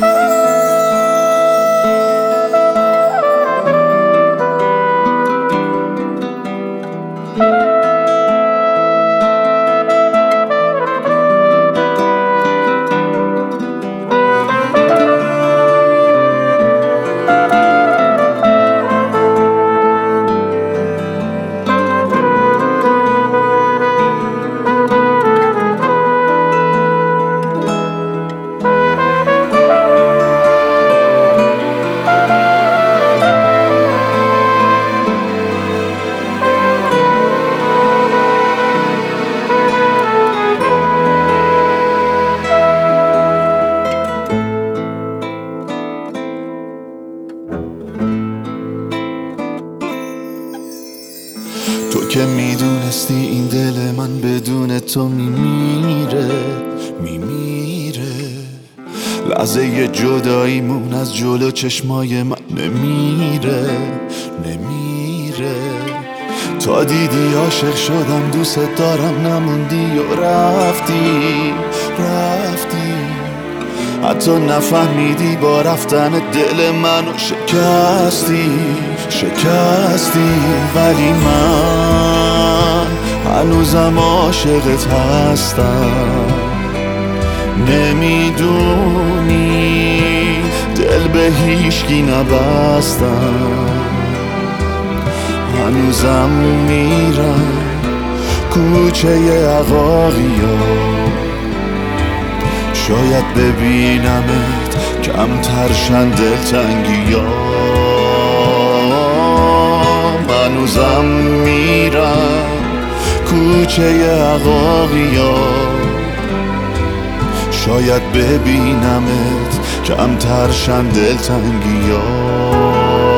تو که میدونستی این دل من بدون تو میمیره لحظه جداییمون از جلو چشمای من نمیره تا دیدی عاشق شدم دوست دارم نموندی و رفتی حتی نفهمیدی با رفتن دل منو شکستی ولی من هنوزم عاشقت هستم. نمیدونی دل به هیچکی نبستم، هنوزم میرم کوچه عقاقیا، شاید ببینمت کمتر شن دلتنگیام. هنوزم میرم کوچه عقاقیا، شاید ببینمت کمتر شن دلتنگیام.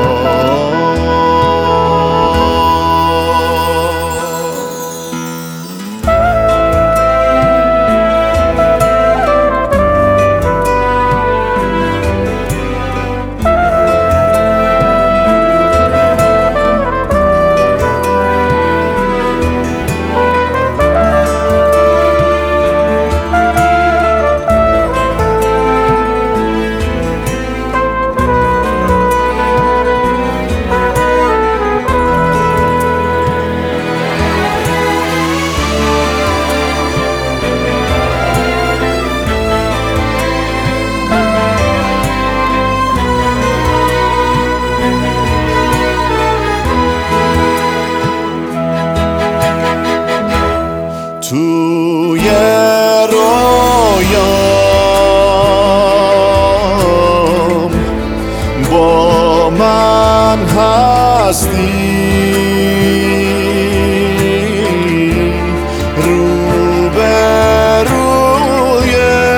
توی رویام با من هستی، روبروی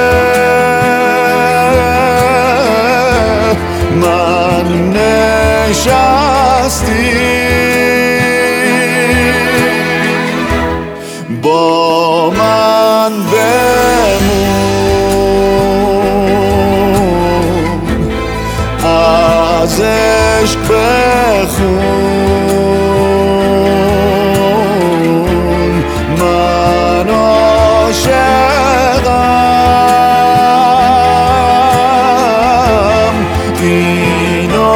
من نشستی، با من بمون، از عشق بخون، من عاشقم، اینو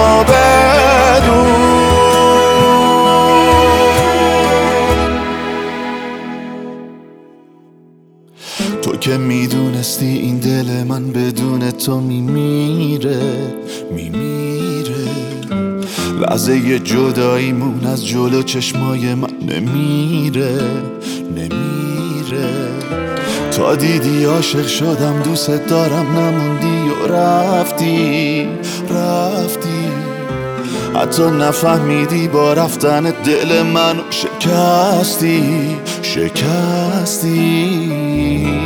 بدون. تو که میدونستی این دل من بدون تو میمیره لحظه جداییمون از جلو چشمای من نمیره تا دیدی عاشق شدم دوست دارم نموندی و رفتی حتی نفهمیدی با رفتن دل منو شکستی